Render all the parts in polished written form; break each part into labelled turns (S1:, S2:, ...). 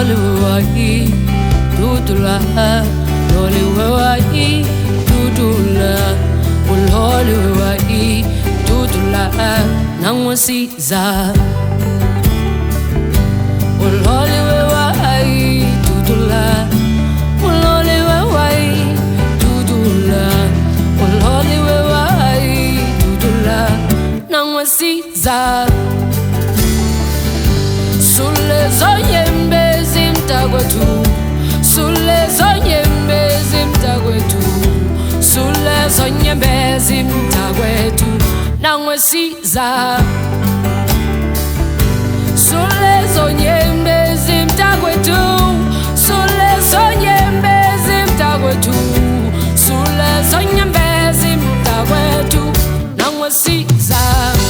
S1: Uloliwai tutula, uloliwai tutula, uloliwai tutula, nangwasiza. Uloliwai tutula, uloliwai tutula, uloliwai tutula, nangwasiza. Sule zonyembe zimtagwetu, sule zonyembe zimtagwetu, sule zonyembe zimtagwetu, nangwasiza. Sule zonyembe zimtagwetu, sule zonyembe zimtagwetu, sule zonyembe zimtagwetu, nangwasiza.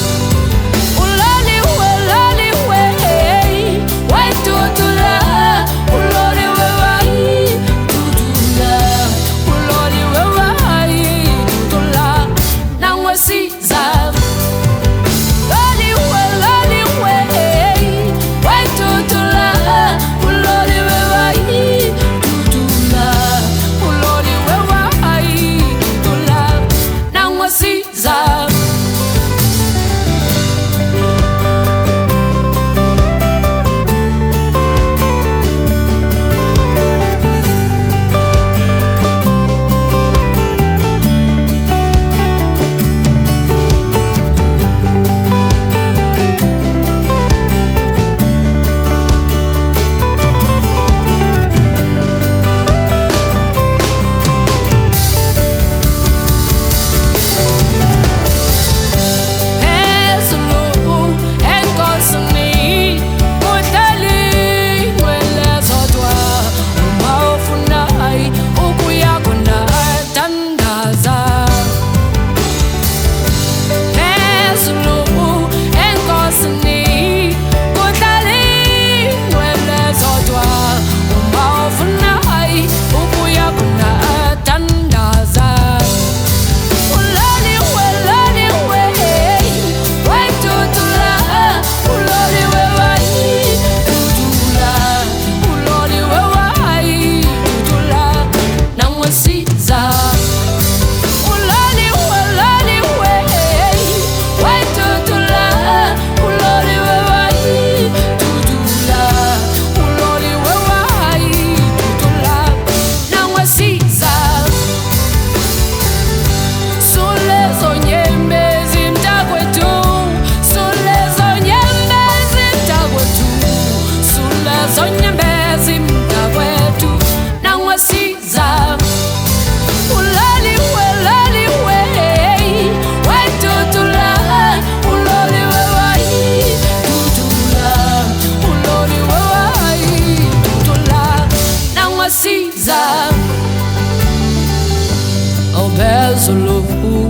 S2: Zulu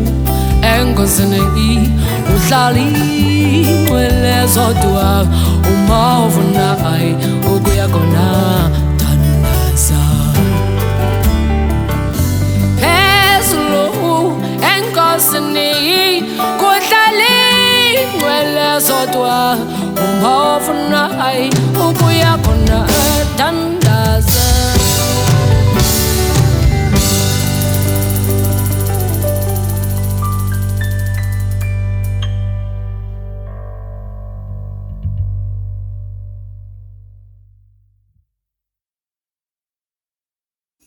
S2: engozini uhlali wele zodwa umavuna ai ukuya kona tandaza Zulu engozini uhlali wele zodwa umavuna ai